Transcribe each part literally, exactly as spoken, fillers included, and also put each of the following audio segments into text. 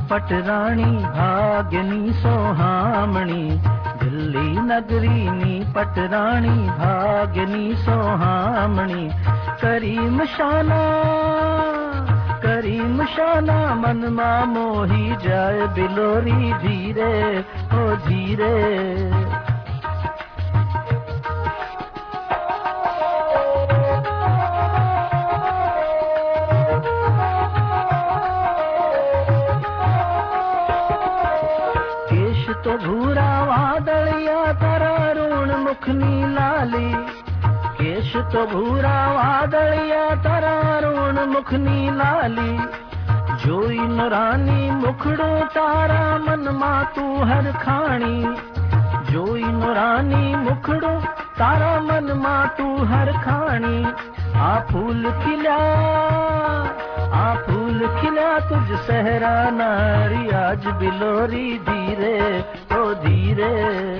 पटराणी भाग्यनी सोहामणी, दिल्ली नगरी नी पटराणी भाग्यनी सोहामणी। करीम शाना करीम शाना मन मा मोही जाए बिलोरी धीरे ओ धीरे। केश तो भूरा वादलिया तारा ऋण मुखनी लाली, केश तो भूरा वादलिया तारा ऋण मुखनी लाली। जोई नुरानी मुखड़ो तारा मन मा तू हर खाणी, जोई नुरानी मुखड़ो तारा मन मा तू हर खाणी। आ फूल खिला आ फूल खिला तुझ सहरा नारी, आज बिलोरी धीरे ओ धीरे।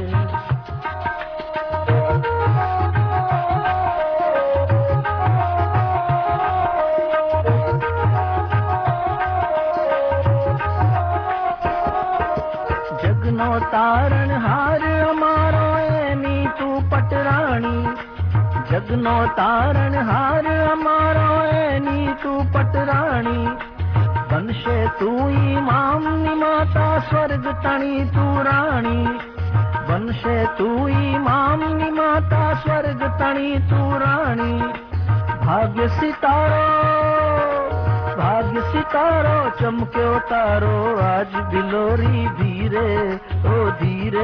जगनो तारण हार हमारो ऐनी तू पटराणी, जगनो तारण हार हमारो ऐनी तू पटराणी। वंशे तू इमाम निमाता स्वर्ग तणी तू राणी, वंशे तू इमाम निमाता स्वर्ग तणी तू राणी। भाग्य सितारो भाग्य सितारो चमक्यो तारो, आज बिलोरी धीरे ओ धीरे।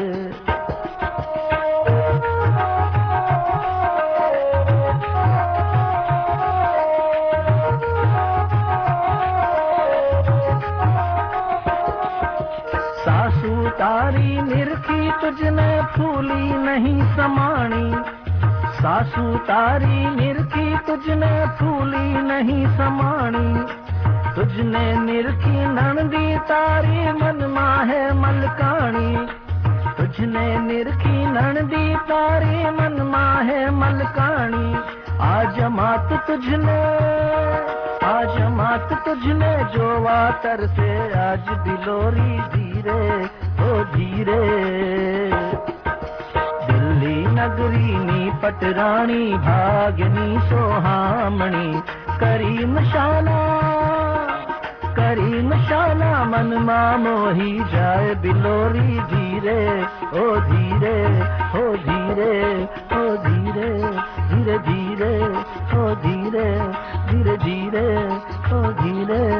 सासू तारी निरखी तुझने फूली नहीं समाणी, सासू तारी निरखी तुझने फूली नहीं समाणी। तुझने निरखी नंदी तारी मन माहे मलकाणी, तुझने निरखी नंदी तारी मन माहे मलकाणी। आज मात तुझने आज मात तुझने जो वातर से, आज बिलोरी धीरे ओ धीरे। दिल्ली नगरी नी पटराणी भाग्यनी सोहामणी। करीम शाना करीम शाना मन मा मोही जाए बिलोरी धीरे ओ धीरे ओ धीरे ओ धीरे धीरे धीरे ओ धीरे धीरे धीरे ओ धीरे।